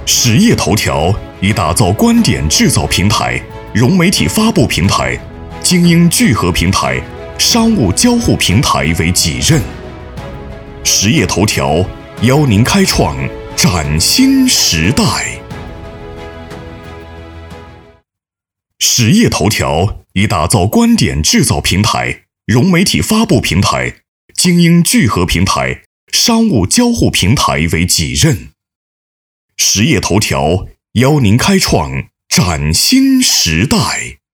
实业头条以打造观点制造平台、融媒体发布平台、精英聚合平台、商务交互平台为己任。实业头条邀您开创崭新时代。实业头条以打造观点制造平台、融媒体发布平台、精英聚合平台、商务交互平台为己任。实业头条邀您开创崭新时代。